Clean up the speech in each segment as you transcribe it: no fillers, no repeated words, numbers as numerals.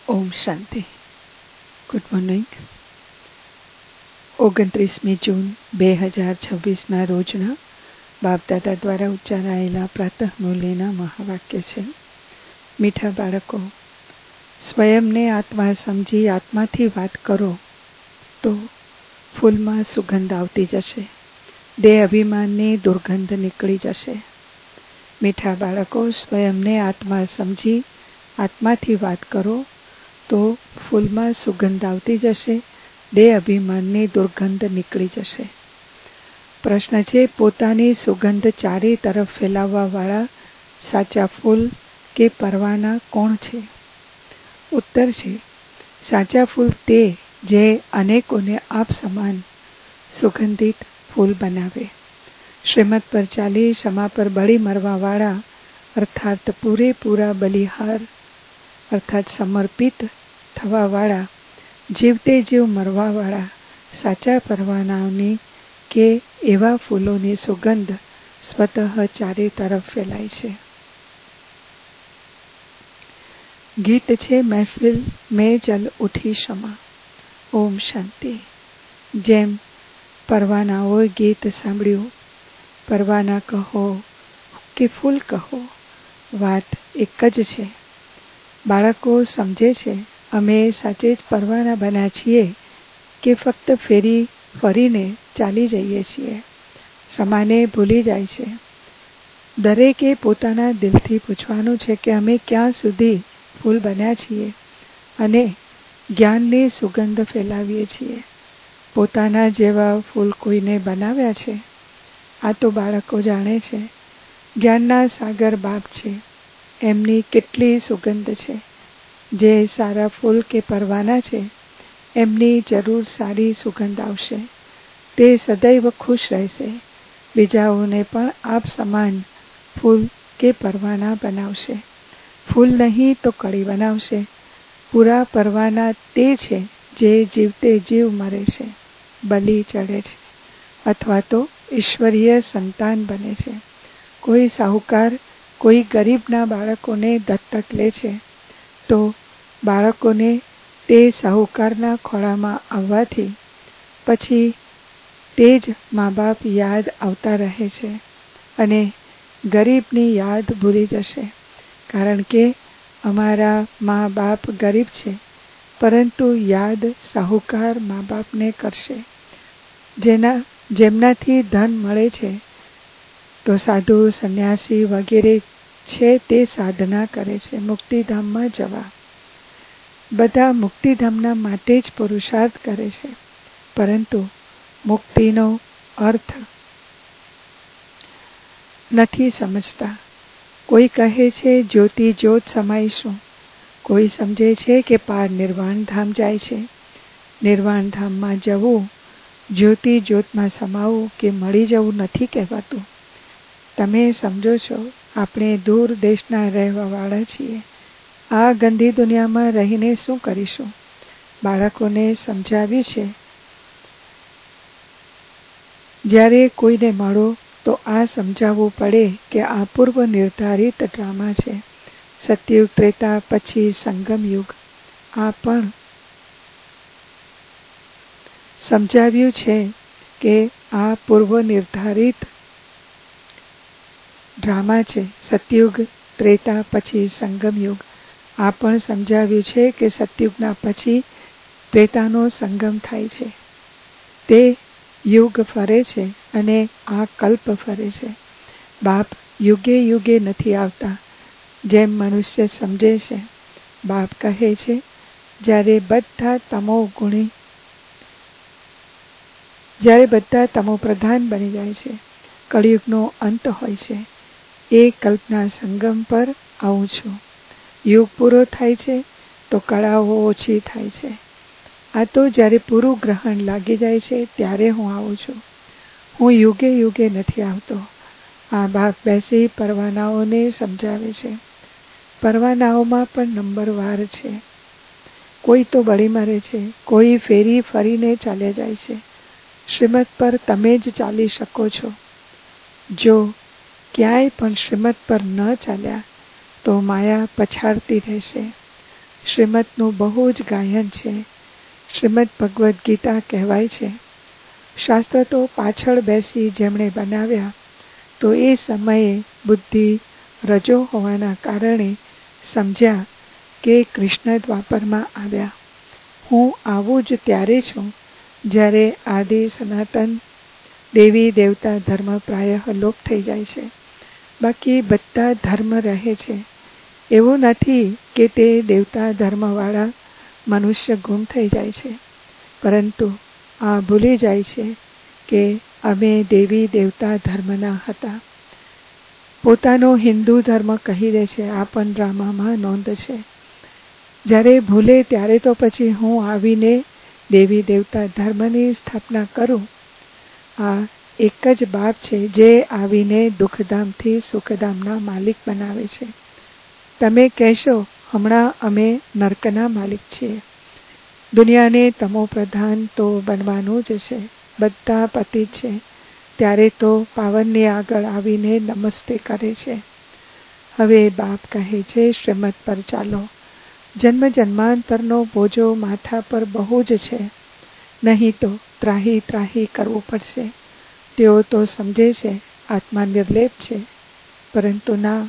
ઓમ શાંતિ. Good morning. 29મી જૂન 2026ના રોજના બાપદાદા દ્વારા ઉચ્ચારાયેલા પ્રાતઃ મુરલીના મહાવાક્ય છે. મીઠા બાળકો, સ્વયંને આત્મા સમજી આત્માથી વાત કરો તો ફૂલમાં સુગંધ આવતી જશે, દેહ અભિમાનની દુર્ગંધ નીકળી જશે. મીઠા બાળકો, સ્વયંને આત્મા સમજી આત્માથી વાત કરો તો ફૂલમાં સુગંધ આવતી જશે, દેહ અભિમાનની દુર્ગંધ નીકળી જશે. પ્રશ્ન છે, પોતાની સુગંધ ચારે તરફ ફેલાવવાવાળા સાચા ફૂલ કે પરવાના કોણ છે? ઉત્તર છે, સાચા ફૂલ તે જે અનેકોને આપ સમાન સુગંધિત ફૂલ બનાવે. શ્રીમત પર ચાલી ક્ષમા પર બળી મરવાવાળા અર્થાત પૂરેપૂરા બલિહાર અર્થાત સમર્પિત થવાવાળા, જીવતે જીવ મરવાવાળા સાચા પરવાનાઓની કે એવા ફૂલોની સુગંધ સ્વતઃ ચારે તરફ ફેલાય છે. ગીત છે, મહેફિલ મેં જલ ઉઠી ક્ષમા. ઓમ શાંતિ. જેમ પરવાનાઓએ ગીત સાંભળ્યું, પરવાના કહો કે ફૂલ કહો, વાત એક જ છે. બાળકો સમજે છે અમે સાચે જ પરવાના બન્યા છીએ કે ફક્ત ફરીને ચાલી જઈએ છીએ. ક્ષમાને ભૂલી જાય છે. દરેકે પોતાના દિલથી પૂછવાનું છે કે અમે ક્યાં સુધી ફૂલ બન્યા છીએ અને જ્ઞાનની સુગંધ ફેલાવીએ છીએ. પોતાના જેવા ફૂલ કોઈને બનાવ્યા છે? આ તો બાળકો જાણે છે. જ્ઞાનના સાગર બાપ છે, એમની કેટલી સુગંધ છે. જે સારા ફૂલ કે પરવાના છે એમની જરૂર સારી સુગંધ આવશે. તે સદૈવ ખુશ રહેશે. બીજાઓને પણ આપ સમાન ફૂલ કે પરવાના બનાવશે. ફૂલ નહીં તો કળી બનાવશે. પૂરા પરવાના તે છે જે જીવતે જીવ મરે છે, બલિ ચડે છે અથવા તો ઈશ્વરીય સંતાન બને છે. કોઈ સાહુકાર કોઈ ગરીબના બાળકોને દત્તક લે છે તો બાળકોને તે સાહુકારના ખોળામાં આવવાથી પછી તે જ મા બાપ યાદ આવતા રહે છે અને ગરીબની યાદ ભૂલી જશે. કારણ કે અમારા મા બાપ ગરીબ છે, પરંતુ યાદ સાહુકાર મા બાપને કરશે. જેમનાથી ધન મળે છે તો સાધુ સંન્યાસી વગેરે છે તે સાધના કરે છે મુક્તિધામમાં જવા. બધા મુક્તિધામના માટે જ પુરુષાર્થ કરે છે, પરંતુ મુક્તિનો અર્થ નથી સમજતા. કોઈ કહે છે જ્યોતિ જ્યોત સમાઈશું, કોઈ સમજે છે કે પાર નિર્વાણ ધામ જાય છે. નિર્વાણ ધામમાં જવું જ્યોતિ જ્યોતમાં સમાવું કે મળી જવું નથી કહેવાતું. તમે સમજો છો, આપણે દૂર દેશના રહેવાવાળા છીએ. આ ગંદી દુનિયામાં રહીને શું કરીશું? બાળકોને સમજાવ્યું છે, જ્યારે કોઈને મળો તો આ સમજાવવું પડે કે આ પૂર્વ નિર્ધારિત ડ્રામા છે. સતયુગ ત્રેતા પછી સંગમ યુગ. આ પણ સમજાવ્યું છે કે આ પૂર્વ નિર્ધારિત ડ્રામા છે. સતયુગ ત્રેતા પછી સંગમ યુગ. આ પણ સમજાવ્યું છે કે સતયુગના પછી ત્રેતાનો સંગમ થાય છે. તે યુગ ફરે છે અને આ કલ્પ ફરે છે. બાપ યુગે યુગે નથી આવતા જેમ મનુષ્ય સમજે છે. બાપ કહે છે, જ્યારે બધા તમો પ્રધાન બની જાય છે, કળિયુગનો અંત હોય છે, એ કલ્પના સંગમ પર આવું છું. યુગ પૂરો થાય છે તો કળાઓ ઓછી થાય છે. આ તો જ્યારે પૂરું ગ્રહણ લાગી જાય છે ત્યારે હું આવું છું. હું યુગે યુગે નથી આવતો. આ બાપ બેસી પરવાનાઓને સમજાવે છે. પરવાનાઓમાં પણ નંબરવાર છે. કોઈ તો બળી મરે છે, કોઈ ફરીને ચાલ્યા જાય છે. શ્રીમત પર તમે જ ચાલી શકો છો. જો ક્યાંય પણ શ્રીમત પર ન ચાલ્યા તો માયા પછાડતી રહેશે. શ્રીમદનું બહુ જ ગાયન છે. શ્રીમદ ભગવદ્ ગીતા કહેવાય છે. શાસ્ત્ર તો પાછળ બેસી જેમણે બનાવ્યા, તો એ સમયે બુદ્ધિ રજો હોવાના કારણે સમજ્યા કે કૃષ્ણ દ્વાપરમાં આવ્યા. હું આવું જ ત્યારે છું જ્યારે આદિ સનાતન દેવી દેવતા ધર્મ પ્રાયઃ લોપ થઈ જાય છે. બાકી બધા ધર્મ રહે છે. એવું નથી કે તે દેવતા ધર્મવાળા મનુષ્ય ગુમ થઈ જાય છે, પરંતુ આ ભૂલી જાય છે કે અમે દેવી દેવતા ધર્મના હતા. પોતાનો હિન્દુ ધર્મ કહી દે છે. આ પણ ડ્રામામાં નોંધ છે. જ્યારે ભૂલે ત્યારે તો પછી હું આવીને દેવી દેવતા ધર્મની સ્થાપના કરું. આ એક જ બાપ છે જે આવીને દુઃખધામથી સુખધામના માલિક બનાવે છે. તમે કહેશો હમણાં અમે નર્કના માલિક છીએ. દુનિયાને તમો પ્રધાન તો બનવાનું જ છે. બધા પતિત છે. ત્યારે તો પાવનની આગળ આવીને નમસ્તે કરે છે. હવે બાપ કહે છે શ્રીમદ પર ચાલો. જન્મ જન્માંતરનો બોજો માથા પર બહુ જ છે. નહીં તો ત્રાહી ત્રાહી કરવું પડશે. તેઓ તો સમજે છે આત્મા નિર્લેપ છે, પરંતુ ના,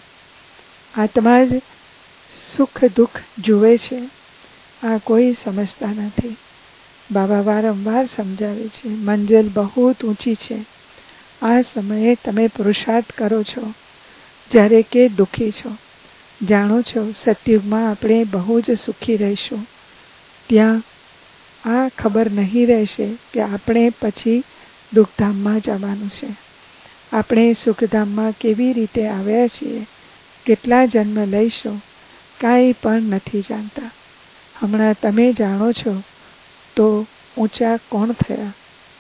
આત્મા જ સુખ દુઃખ જુએ છે. આ કોઈ સમજતા નથી. બાબા વારંવાર સમજાવે છે મંજિલ બહુ ઊંચી છે. આ સમયે તમે પુરુષાર્થ કરો છો જ્યારે કે દુઃખી છો. જાણો છો સતયુગમાં આપણે બહુ જ સુખી રહીશું. ત્યાં આ ખબર નહીં રહેશે કે આપણે પછી દુઃખધામમાં જવાનું છે. આપણે સુખધામમાં કેવી રીતે આવ્યા છીએ, કેટલા જન્મ લઈશું, કાંઈ પણ નથી જાણતા. હમણાં તમે જાણો છો તો ઊંચા કોણ થયા?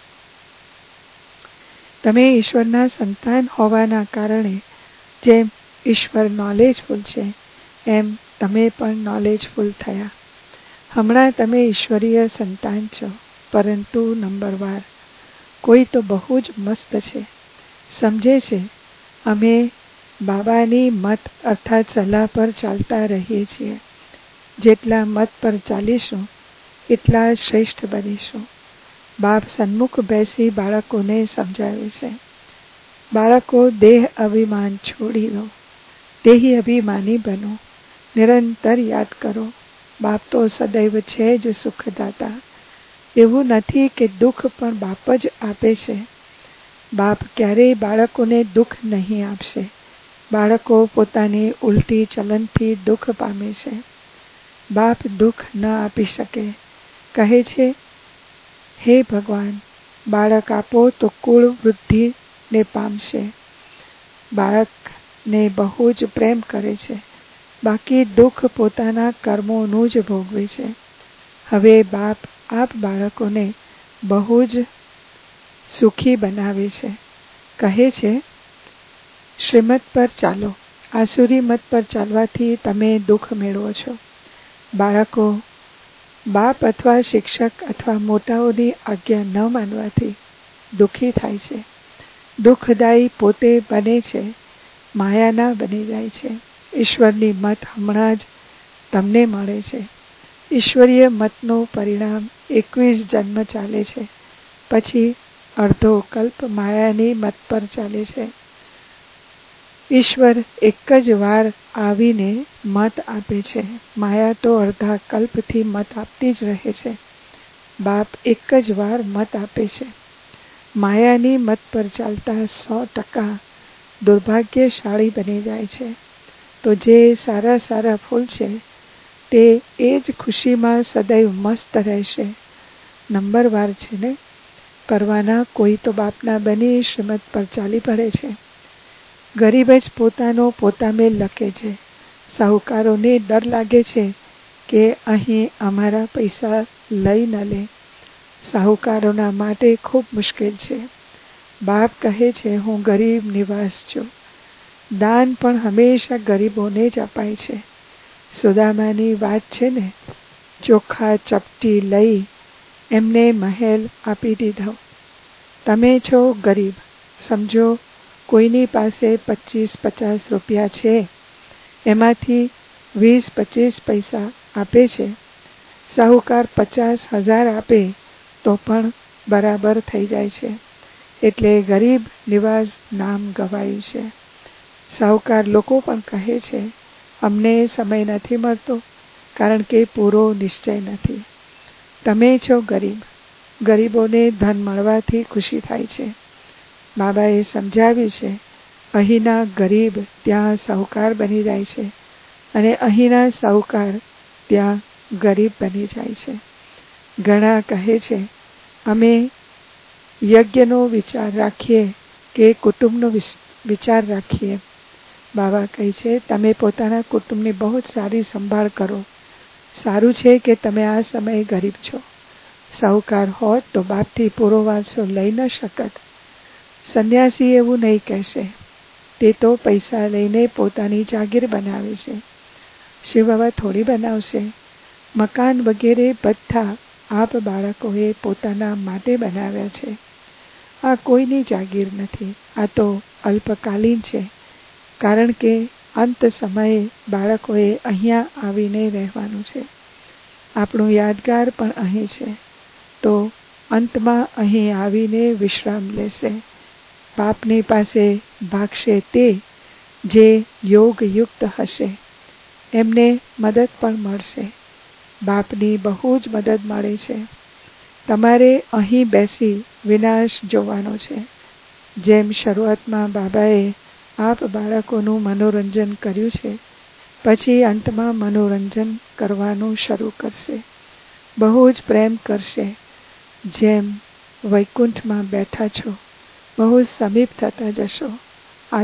તમે ઈશ્વરના સંતાન હોવાના કારણે જેમ ઈશ્વર નોલેજફુલ છે, એમ તમે પણ નોલેજફુલ થયા. હમણાં તમે ઈશ્વરીય સંતાન છો, પરંતુ નંબરવાર. કોઈ તો બહુ જ મસ્ત છે, સમજે છે અમે બાબાની મત અર્થાત સલાહ પર ચાલતા રહીએ છીએ. જેટલા મત પર ચાલીશું એટલા શ્રેષ્ઠ બનીશું. બાપ સન્મુખ બેસી બાળકોને સમજાવે છે. બાળકો, દેહ અભિમાન છોડી દો. દેહી અભિમાની બનો. નિરંતર યાદ કરો બાપ તો સદૈવ છે જ સુખદાતા. એવું નથી કે દુઃખ પણ બાપ જ આપે છે. બાપ ક્યારેય બાળકોને દુઃખ નહીં આપશે. બાળકો પોતાની ઉલટી ચલનથી દુઃખ પામે છે. બાપ દુઃખ ન આપી શકે. કહે છે હે ભગવાન, બાળક આપો તો કુળ વૃદ્ધિને પામશે. બાળકને બહુ જ પ્રેમ કરે છે, બાકી દુઃખ પોતાના કર્મોનું જ ભોગવે છે. હવે બાપ આપ બાળકોને બહુ જ સુખી બનાવે છે. કહે છે શ્રીમત પર ચાલો. આસુરી મત પર ચાલવાથી તમે દુઃખ મેળવો છો. બાળકો, બાપ અથવા શિક્ષક અથવા મોટાઓની આજ્ઞા ન માનવાથી દુઃખી થાય છે. દુઃખદાયી પોતે બને છે, માયાના બની જાય છે. ઈશ્વરની મત હમણાં જ તમને મળે છે. ઈશ્વરીય મતનું પરિણામ 21 જન્મ ચાલે છે. પછી અડધો કલ્પ માયાની મત પર ચાલે છે. ઈશ્વર એક જ વાર આવીને મત આપે છે. માયા તો અડધા કલ્પથી મત આપતી જ રહે છે. બાપ એક જ વાર મત આપે છે. માયાની મત પર ચાલતા 100% દુર્ભાગ્યશાળી બની જાય છે. તો જે સારા સારા ફૂલ છે તે એ જ ખુશીમાં સદૈવ મસ્ત રહેશે. નંબરવાર છે ને. કરવાના કોઈ તો બાપના બની શ્રીમત પર ચાલી પડે છે. ગરીબ જ પોતાનો પોતામેલ લખે છે. સાહુકારોને ડર લાગે છે કે અહીં અમારા પૈસા લઈ ન લે. સાહુકારોના માટે ખૂબ મુશ્કેલ છે. બાપ કહે છે હું ગરીબ નિવાસ છું. દાન પણ હંમેશા ગરીબોને જ અપાય છે. સુદામાની વાત છે ને, ચોખા ચપટી લઈ એમને મહેલ આપી દીધો. તમે છો ગરીબ. સમજો કોઈની પાસે 25-50 રૂપિયા છે, એમાંથી 20-25 પૈસા આપે છે, સાહુકાર 50,000 આપે તો પણ બરાબર થઈ જાય છે. એટલે ગરીબ નિવાઝ નામ ગવાયું છે. સાહુકાર લોકો પણ કહે છે, અમને સમય નથી મળતો કારણ કે પૂરો નિશ્ચય નથી. તમે છો ગરીબ. ગરીબોને ધન મળવાથી ખુશી થાય છે. બાબાએ સમજાવ્યું છે, અહીંના ગરીબ ત્યાં સાહુકાર બની જાય છે અને અહીંના સાહુકાર ત્યાં ગરીબ બની જાય છે. ઘણા કહે છે, અમે યજ્ઞનો વિચાર રાખીએ કે કુટુંબનો વિચાર રાખીએ. બાબા કહે છે, તમે પોતાના કુટુંબની બહુ સારી સંભાળ કરો. સારું છે કે તમે આ સમયે ગરીબ છો. સાહુકાર હોત તો બાપથી પૂરો વારસો લઈ ન શકત. સંન્યાસી એવું નહીં કહેશે. તે તો પૈસા લઈને પોતાની જાગીર બનાવે છે. શિવ બાબા થોડી બનાવશે. મકાન વગેરે બધા આપ બાળકોએ પોતાના માટે બનાવ્યા છે. આ કોઈની જાગીર નથી. આ તો અલ્પકાલીન છે, કારણ કે અંત સમયે બાળકોએ અહીંયા આવીને રહેવાનું છે. આપણું યાદગાર પણ અહીં છે, તો અંતમાં અહીં આવીને વિશ્રામ લેશે. બાપની પાસે ભાગશે તે જે યોગયુક્ત હશે. એમને મદદ પણ મળશે. બાપની બહુ જ મદદ મળે છે. તમારે અહીં બેસી વિનાશ જોવાનો છે. જેમ શરૂઆતમાં બાબાએ આપ બાળકોનું મનોરંજન કર્યું છે, પછી અંતમાં મનોરંજન કરવાનું શરૂ કરશે. બહુ જ પ્રેમ કરશે. જેમ વૈકુંઠમાં બેઠા છો, બહુ સમીપ થતા જશો. આ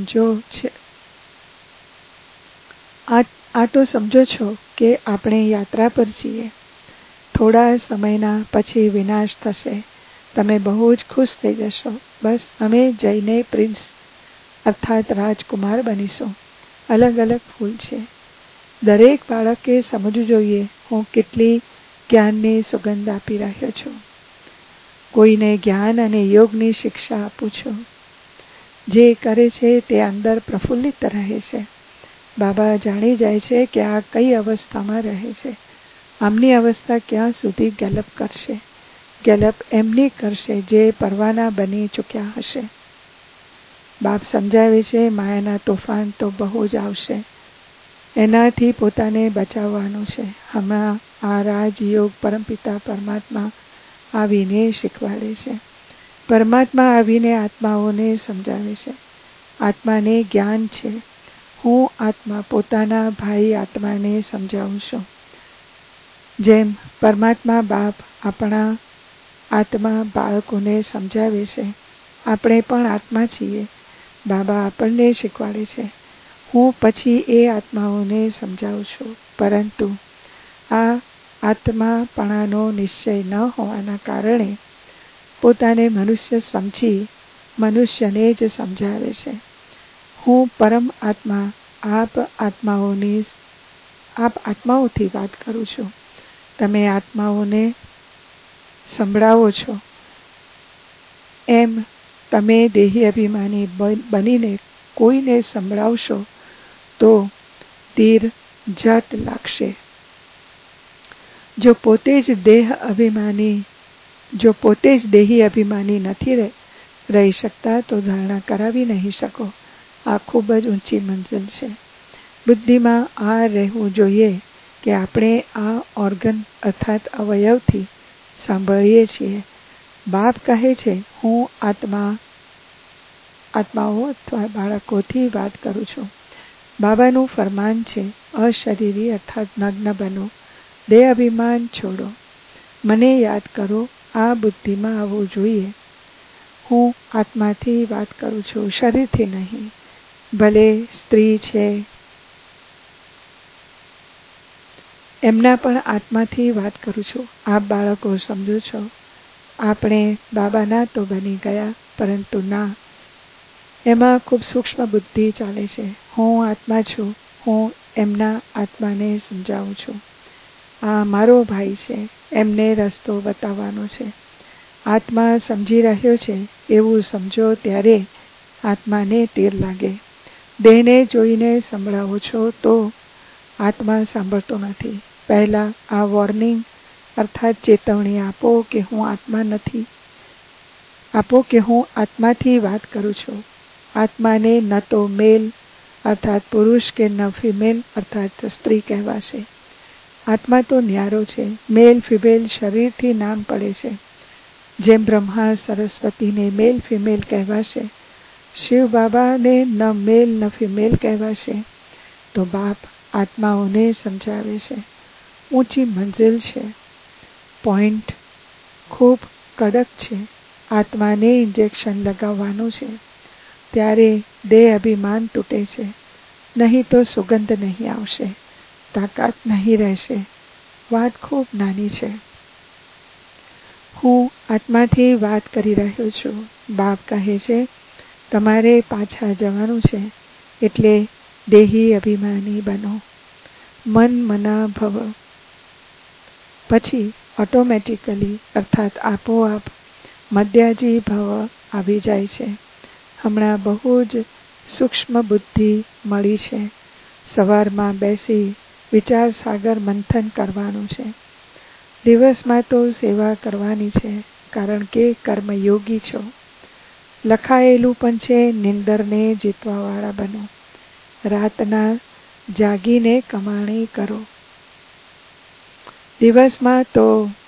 તો સમજો છો કે આપણે યાત્રા પર છીએ. થોડા સમયના પછી વિનાશ થશે. તમે બહુ જ ખુશ થઈ જશો. બસ અમે જઈને પ્રિન્સ અર્થાત રાજકુમાર બનીશું. અલગ અલગ ફૂલ છે. દરેક બાળકે સમજવું જોઈએ, હું કેટલી જ્ઞાનની સુગંધ આપી રહ્યો છું. કોઈને જ્ઞાન અને યોગની શિક્ષા આપું છું. જે કરે છે તે અંદર પ્રફુલ્લિત રહે છે. બાબા જાણી જાય છે કે આ કઈ અવસ્થામાં રહે છે. આમની અવસ્થા ક્યાં સુધી ગેલપ કરશે. ગેલપ એમની કરશે જે પરવાના બની ચૂક્યા હશે. બાપ સમજાવે છે, માયાના તોફાન તો બહુ જ આવશે. એનાથી પોતાને બચાવવાનું છે. હમણાં આ રાજયોગ પરમપિતા પરમાત્મા આવીને શીખવાડે છે. પરમાત્મા આવીને આત્માઓને સમજાવે છે. આત્માને જ્ઞાન છે. હું આત્મા પોતાના ભાઈ આત્માને સમજાવું છું. જેમ પરમાત્મા બાપ આપણા આત્મા બાળકોને સમજાવે છે, આપણે પણ આત્મા છીએ. બાબા આપણને શીખવાડે છે. હું પછી એ આત્માઓને સમજાવું છું, પરંતુ આ આત્માપણાનો નિશ્ચય ન હોવાના કારણે પોતાને મનુષ્ય સમજી મનુષ્યને જ સમજાવે છે. હું પરમ આત્મા આપ આત્માઓથી વાત કરું છું. તમે આત્માઓને સંભળાવો છો. એમ તમે દેહી અભિમાની બનીને કોઈને સંભળાવશો તો તીર જટ લાગશે. જો પોતે જ દેહી અભિમાની નથી રહી શકતા તો ધારણા કરાવી નહીં શકો. આ ખૂબ જ ઊંચી મંજિલ છે. બુદ્ધિમાં આ રહેવું જોઈએ કે આપણે આ ઓર્ગન અર્થાત અવયવથી સાંભળીએ છીએ. બાપ કહે છે, હું આત્માઓ અથવા બાળકોથી વાત કરું છું. બાબાનું ફરમાન છે, અશરીરી અર્થાત નગ્ન બનો. દેહ અભિમાન છોડો. મને યાદ કરો. આ બુદ્ધિમાં આવવું જોઈએ. હું આત્માથી વાત કરું છું, શરીરથી નહીં. ભલે સ્ત્રી છે, એમના પણ આત્માથી વાત કરું છું. આપ બાળકો સમજો છો, આપણે બાબાના તો બની ગયા, પરંતુ ના, એમાં ખૂબ સૂક્ષ્મ બુદ્ધિ ચાલે છે. હું આત્મા છું. હું એમના આત્માને સમજાવું છું. આ મારો ભાઈ છે, એમને રસ્તો બતાવવાનો છે. આત્મા સમજી રહ્યો છે એવું સમજો ત્યારે આત્માને તીર લાગે. દેહને જોઈને સંભળાવો છો તો આત્મા સાંભળતો નથી. પહેલા આ વોર્નિંગ અર્થાત ચેતવણી આપો કે હું આત્મા નથી. આપો કે હું આત્માથી વાત કરું છું. આત્માને ન તો મેલ અર્થાત પુરુષ કે ન ફિમેલ અર્થાત સ્ત્રી કહેવાશે. આત્મા તો ન્યારો છે. મેલ ફિમેલ શરીરથી નામ પડે છે. જેમ બ્રહ્મા સરસ્વતીને મેલ ફિમેલ કહેવાશે, શિવ બાબાને ન મેલ ન ફિમેલ કહેવાશે. તો બાપ આત્માઓને સમજાવે છે ઊંચી મંજિલ છે. પોઈન્ટ ખૂબ કડક છે. આત્માને ઇન્જેક્શન લગાવવાનું છે. ત્યારે દેહ અભિમાન તૂટે છે. નહીં તો સુગંધ નહીં આવશે, તાકાત નહીં રહેશે. વાત ખૂબ નાની છે. હું આત્માથી વાત કરી રહ્યો છું. બાપ કહે છે તમારે પાછા જવાનું છે, એટલે દેહી અભિમાની બનો. મન મના ભવ. પછી ઓટોમેટિકલી અર્થાત આપોઆપ મધ્યાજી ભવ આવી જાય છે. હમણાં બહુ જ સૂક્ષ્મ બુદ્ધિ મળી છે. સવારમાં બેસી વિચાર સાગર મંથન કરવાનું છે. દિવસમાં તો સેવા કરવાની છે, કારણ કે કર્મયોગી છો. લખાયેલું પણ છે નિંદરને જીતવાવાળા બનો. રાતના જાગીને કમાણી કરો. દિવસમાં તો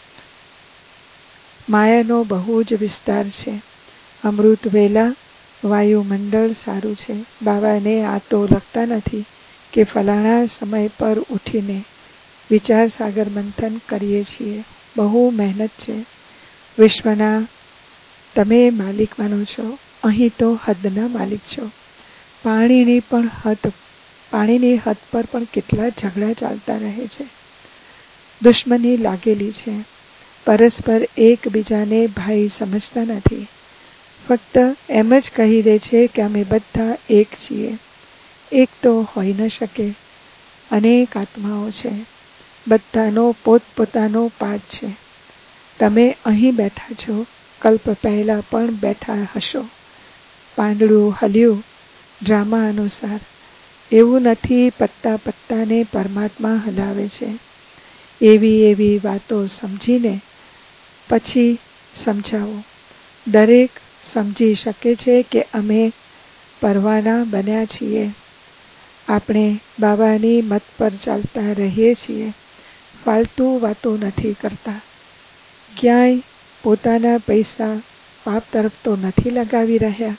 માયાનો બહુ જ વિસ્તાર છે. અમૃત વેલા વાયુમંડળ સારું છે. બાબાને આ તો લખતા નથી કે ફલાણા સમય પર ઉઠીને વિચાર સાગર મંથન કરીએ છીએ. બહુ મહેનત છે. વિશ્વના તમે માલિક બનો છો. અહીં તો હદના માલિક છો. પાણીની હદ પર પણ કેટલા ઝઘડા ચાલતા રહે છે. દુશ્મની લાગેલી છે. પરસ્પર એકબીજાને ભાઈ સમજતા નથી. ફક્ત એમ જ કહી દે છે કે અમે બધા એક છીએ. એક તો હોઈ ન શકે. અનેક આત્માઓ છે. બધાનો પોતપોતાનો પાઠ છે. તમે અહીં બેઠા છો, કલ્પ પહેલા પણ બેઠા હશો. પાંદડું હલ્યું ડ્રામા અનુસાર. એવું નથી પત્તાને પરમાત્મા હલાવે છે. એવી વાતો સમજીને પછી સમજાવો. દરેક સમજી શકે છે કે અમે પરવાના બન્યા છીએ. આપણે બાબાની મત પર ચાલતા રહીએ છીએ. ફાલતુ વાતો નથી કરતા. ક્યાંય પોતાના પૈસા પાપ તરફ તો નથી લગાવી રહ્યા.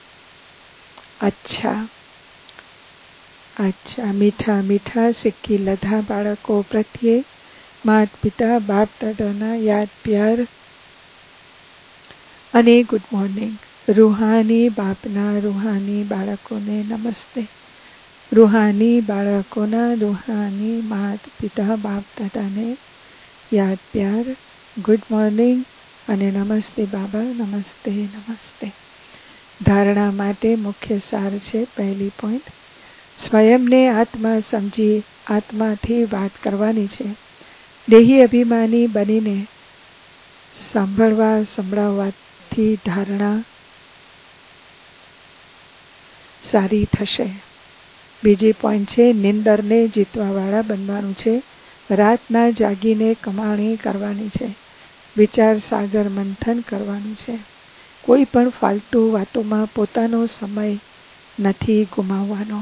અચ્છા મીઠા મીઠા સિક્કી લધા બાળકો પ્રત્યે માત પિતા બાપ દાદાના યાદ પ્યાર અને ગુડ મોર્નિંગ. રૂહાની બાપના રૂહાની બાળકોને નમસ્તે. રૂહાની બાળકોના રૂહાની માત પિતા બાપ દાદાને યાદ પ્યાર, ગુડ મોર્નિંગ અને નમસ્તે બાબા. નમસ્તે નમસ્તે. ધારણા માટે મુખ્ય સાર છે. પહેલી પોઈન્ટ, સ્વયંને આત્મા સમજી આત્માથી વાત કરવાની છે. દેહી અભિમાની બનીને સંભળાવવાથી ધારણા સારી થશે. બીજી પોઈન્ટ છે નિંદરને જીતવાવાળા બનવાનું છે. રાતના જાગીને કમાણી કરવાની છે. વિચાર સાગર મંથન કરવાનું છે. કોઈ પણ ફાલતુ વાતોમાં પોતાનો સમય નથી ગુમાવવાનો.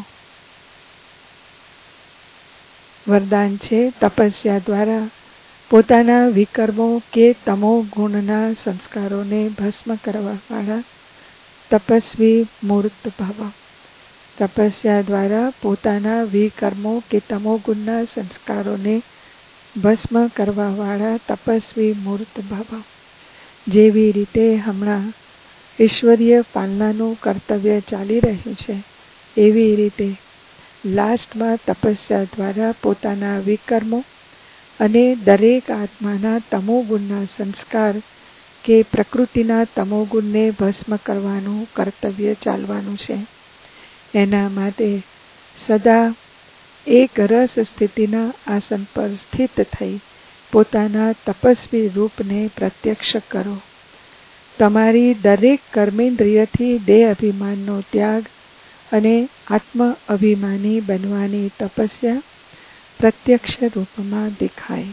વરદાન છે તપસ્યા દ્વારા પોતાના વિકર્મો કે તમો ગુણના સંસ્કારોને ભસ્મ કરવાવાળા તપસ્વી મૂર્ત ભવ. તપસ્યા દ્વારા પોતાના વિકર્મો કે તમો ગુણના સંસ્કારોને ભસ્મ કરવાવાળા તપસ્વી મૂર્ત ભવ. જેવી રીતે હમણાં ઈશ્વરીય પાલનાનું કર્તવ્ય ચાલી રહ્યું છે, એવી રીતે લાસ્ટમાં તપસ્યા દ્વારા પોતાના વિકર્મો અને દરેક આત્માના તમોગુણના સંસ્કાર કે પ્રકૃતિના તમોગુણને ભસ્મ કરવાનું કર્તવ્ય ચાલવાનું છે. એના માટે સદા એક રસ સ્થિતિના આસન પર સ્થિત થઈ પોતાના તપસ્વી રૂપને પ્રત્યક્ષ કરો. તમારી દરેક કર્મેન્દ્રિયથી દેહ અભિમાનનો ત્યાગ અને આત્મ અભિમાની બનવાની તપસ્યા પ્રત્યક્ષ રૂપમાં દેખાય.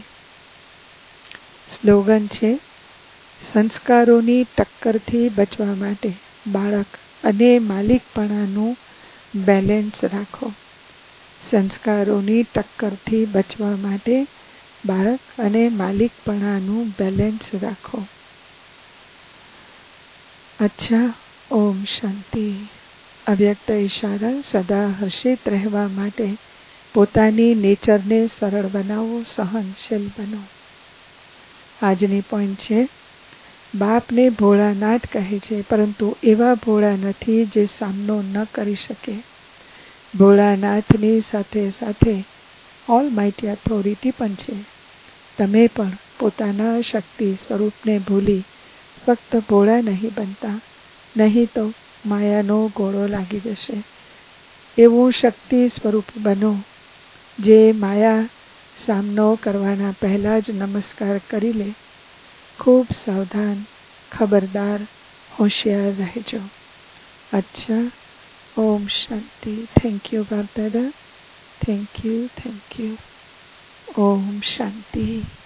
સ્લોગન છે, સંસ્કારોની ટક્કરથી બચવા માટે બાળક અને માલિકપણાનું બેલેન્સ રાખો. સંસ્કારોની ટક્કરથી બચવા માટે બાળક અને માલિકપણાનું બેલેન્સ રાખો. અચ્છા, ઓમ શાંતિ. અવ્યક્ત ઈશારા સદા હર્ષિત રહેવા માટે પોતાની નેચરને સરળ બનાવો, સહનશીલ બનો. આજની પોઈન્ટ છે, બાપને ભોળાનાથ કહે છે, પરંતુ એવા ભોળા નથી જે સામનો ન કરી શકે. ભોળાનાથની સાથે સાથે ઓલમાઇટી ઓથોરિટી પણ છે. તમે પણ પોતાના શક્તિ સ્વરૂપને ભૂલી ફક્ત ભોળા નહીં બનતા, નહીં તો માયાનો ગોળો લાગી જશે. એવું શક્તિ સ્વરૂપ બનો જે માયા સામનો કરવાના પહેલા જ નમસ્કાર કરી લે. ખૂબ સાવધાન, ખબરદાર, હોશિયાર રહેજો. અચ્છા, ઓમ શાંતિ. થેન્ક યુ બાપ દાદા. Thank you. ઓમ શાંતિ.